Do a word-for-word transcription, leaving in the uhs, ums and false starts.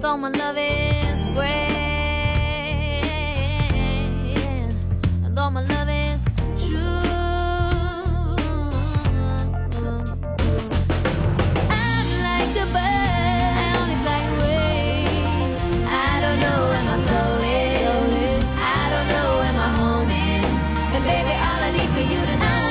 Although my love is great, although my love is true, I'm like a bird, I only fly away. I don't know where my soul is, I don't know where my home is, and baby, all I need for you to know